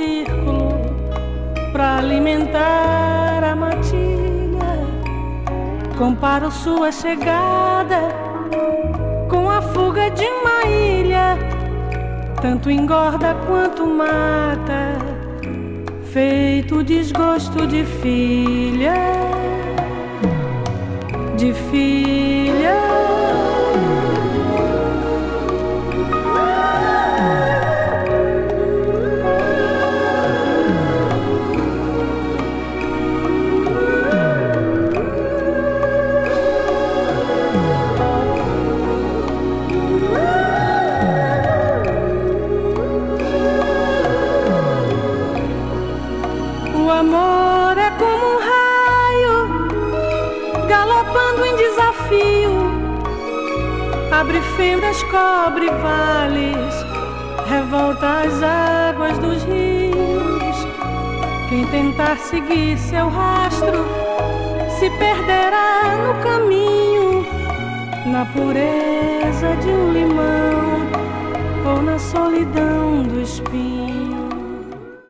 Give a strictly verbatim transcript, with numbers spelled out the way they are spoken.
círculo pra alimentar a matilha. Comparo sua chegada com a fuga de uma ilha. Tanto engorda quanto mata, feito desgosto de filha, de filha. O amor é como um raio galopando em desafio, abre fendas, cobre vales, revolta as águas dos rios. Quem tentar seguir seu rastro se perderá no caminho, na pureza de um limão ou na solidão do espinho.